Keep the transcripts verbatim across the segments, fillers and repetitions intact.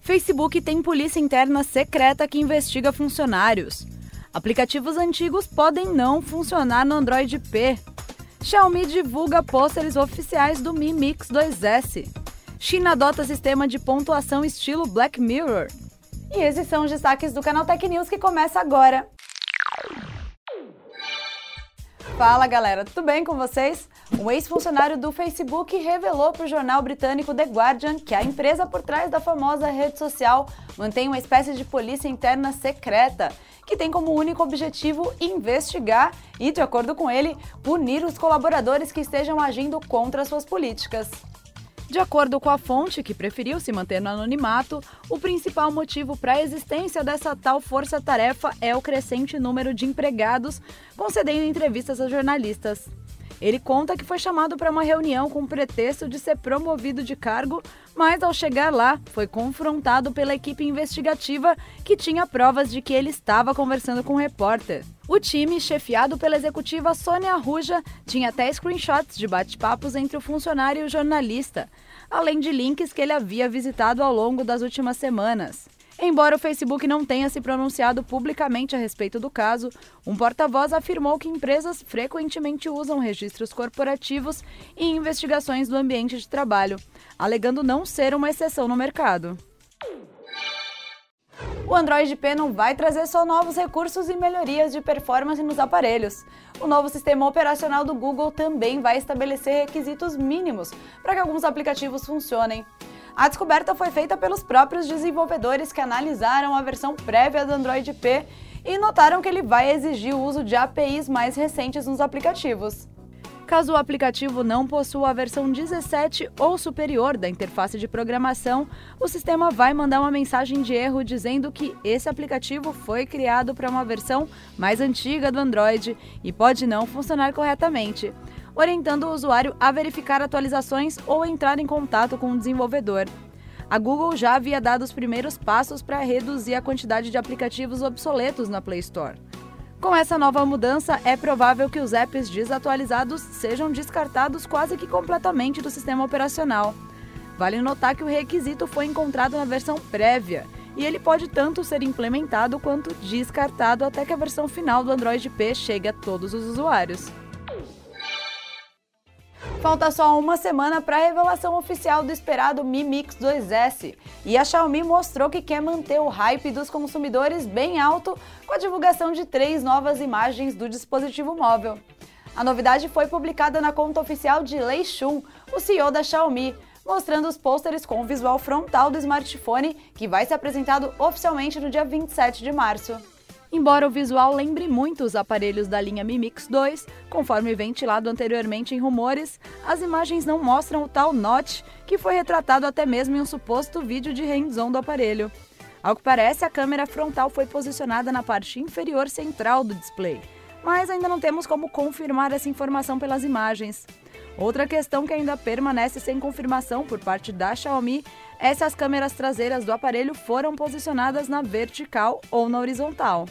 Facebook tem polícia interna secreta que investiga funcionários. Aplicativos antigos podem não funcionar no Android P. Xiaomi divulga pôsteres oficiais do Mi Mix dois S. China adota sistema de pontuação estilo Black Mirror. E esses são os destaques do canal Tech News que começa agora. Fala galera, tudo bem com vocês? Um ex-funcionário do Facebook revelou para o jornal britânico The Guardian que a empresa por trás da famosa rede social mantém uma espécie de polícia interna secreta, que tem como único objetivo investigar e, de acordo com ele, punir os colaboradores que estejam agindo contra suas políticas. De acordo com a fonte, que preferiu se manter no anonimato, o principal motivo para a existência dessa tal força-tarefa é o crescente número de empregados concedendo entrevistas a jornalistas. Ele conta que foi chamado para uma reunião com o pretexto de ser promovido de cargo, mas ao chegar lá, foi confrontado pela equipe investigativa que tinha provas de que ele estava conversando com um repórter. O time, chefiado pela executiva Sônia Arruja, tinha até screenshots de bate-papos entre o funcionário e o jornalista, além de links que ele havia visitado ao longo das últimas semanas. Embora o Facebook não tenha se pronunciado publicamente a respeito do caso, um porta-voz afirmou que empresas frequentemente usam registros corporativos em investigações do ambiente de trabalho, alegando não ser uma exceção no mercado. O Android P não vai trazer só novos recursos e melhorias de performance nos aparelhos. O novo sistema operacional do Google também vai estabelecer requisitos mínimos para que alguns aplicativos funcionem. A descoberta foi feita pelos próprios desenvolvedores que analisaram a versão prévia do Android P e notaram que ele vai exigir o uso de A P Is mais recentes nos aplicativos. Caso o aplicativo não possua a versão dezessete ou superior da interface de programação, o sistema vai mandar uma mensagem de erro dizendo que esse aplicativo foi criado para uma versão mais antiga do Android e pode não funcionar corretamente, orientando o usuário a verificar atualizações ou entrar em contato com o desenvolvedor. A Google já havia dado os primeiros passos para reduzir a quantidade de aplicativos obsoletos na Play Store. Com essa nova mudança, é provável que os apps desatualizados sejam descartados quase que completamente do sistema operacional. Vale notar que o requisito foi encontrado na versão prévia, e ele pode tanto ser implementado quanto descartado até que a versão final do Android P chegue a todos os usuários. Falta só uma semana para a revelação oficial do esperado Mi Mix dois S, e a Xiaomi mostrou que quer manter o hype dos consumidores bem alto com a divulgação de três novas imagens do dispositivo móvel. A novidade foi publicada na conta oficial de Lei Xun, o C E O da Xiaomi, mostrando os pôsteres com o visual frontal do smartphone, que vai ser apresentado oficialmente no dia vinte e sete de março. Embora o visual lembre muito os aparelhos da linha Mi Mix dois, conforme ventilado anteriormente em rumores, as imagens não mostram o tal notch, que foi retratado até mesmo em um suposto vídeo de hands-on do aparelho. Ao que parece, a câmera frontal foi posicionada na parte inferior central do display, mas ainda não temos como confirmar essa informação pelas imagens. Outra questão que ainda permanece sem confirmação por parte da Xiaomi é se as câmeras traseiras do aparelho foram posicionadas na vertical ou na horizontal.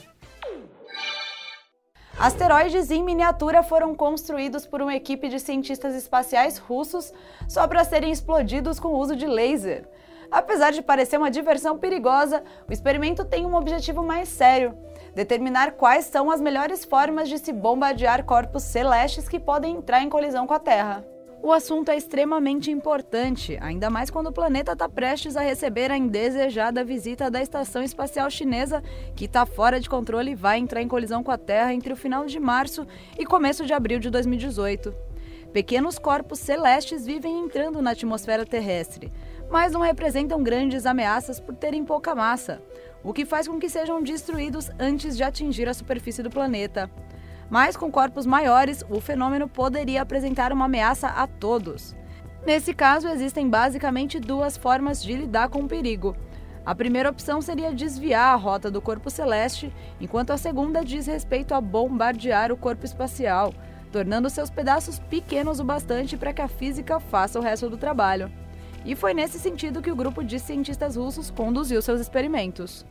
Asteroides em miniatura foram construídos por uma equipe de cientistas espaciais russos só para serem explodidos com o uso de laser. Apesar de parecer uma diversão perigosa, o experimento tem um objetivo mais sério: determinar quais são as melhores formas de se bombardear corpos celestes que podem entrar em colisão com a Terra. O assunto é extremamente importante, ainda mais quando o planeta está prestes a receber a indesejada visita da Estação Espacial Chinesa, que está fora de controle e vai entrar em colisão com a Terra entre o final de março e começo de abril de dois mil e dezoito. Pequenos corpos celestes vivem entrando na atmosfera terrestre, mas não representam grandes ameaças por terem pouca massa, o que faz com que sejam destruídos antes de atingir a superfície do planeta. Mas com corpos maiores, o fenômeno poderia apresentar uma ameaça a todos. Nesse caso, existem basicamente duas formas de lidar com o perigo. A primeira opção seria desviar a rota do corpo celeste, enquanto a segunda diz respeito a bombardear o corpo espacial, tornando seus pedaços pequenos o bastante para que a física faça o resto do trabalho. E foi nesse sentido que o grupo de cientistas russos conduziu seus experimentos.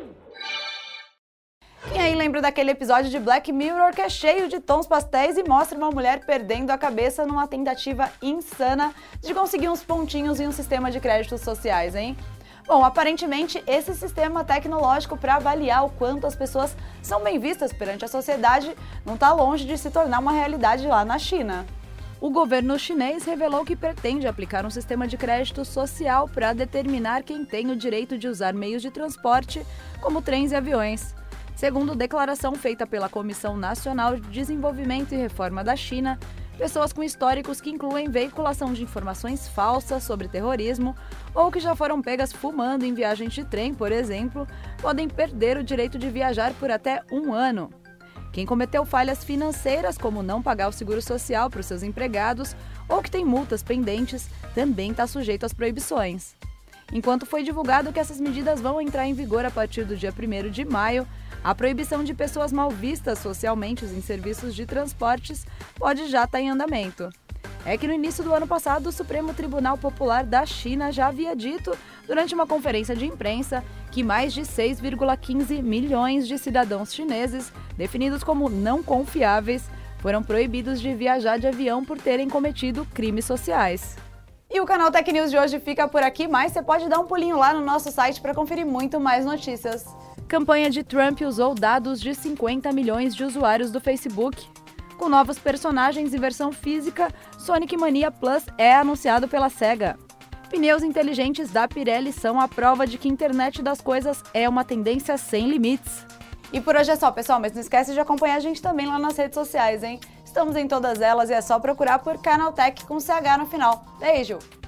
Quem aí lembra daquele episódio de Black Mirror que é cheio de tons pastéis e mostra uma mulher perdendo a cabeça numa tentativa insana de conseguir uns pontinhos em um sistema de créditos sociais, hein? Bom, aparentemente esse sistema tecnológico para avaliar o quanto as pessoas são bem vistas perante a sociedade não está longe de se tornar uma realidade lá na China. O governo chinês revelou que pretende aplicar um sistema de crédito social para determinar quem tem o direito de usar meios de transporte, como trens e aviões. Segundo declaração feita pela Comissão Nacional de Desenvolvimento e Reforma da China, pessoas com históricos que incluem veiculação de informações falsas sobre terrorismo ou que já foram pegas fumando em viagens de trem, por exemplo, podem perder o direito de viajar por até um ano. Quem cometeu falhas financeiras, como não pagar o seguro social para os seus empregados ou que tem multas pendentes, também está sujeito às proibições. Enquanto foi divulgado que essas medidas vão entrar em vigor a partir do dia primeiro de maio, a proibição de pessoas mal vistas socialmente em serviços de transportes pode já estar em andamento. É que no início do ano passado, o Supremo Tribunal Popular da China já havia dito, durante uma conferência de imprensa, que mais de seis vírgula quinze milhões de cidadãos chineses, definidos como não confiáveis, foram proibidos de viajar de avião por terem cometido crimes sociais. E o canal Tech News de hoje fica por aqui, mas você pode dar um pulinho lá no nosso site para conferir muito mais notícias. Campanha de Trump usou dados de cinquenta milhões de usuários do Facebook. Com novos personagens e versão física, Sonic Mania Plus é anunciado pela SEGA. Pneus inteligentes da Pirelli são a prova de que a internet das coisas é uma tendência sem limites. E por hoje é só, pessoal, mas não esquece de acompanhar a gente também lá nas redes sociais, hein? Estamos em todas elas e é só procurar por Canaltech com C H no final. Beijo!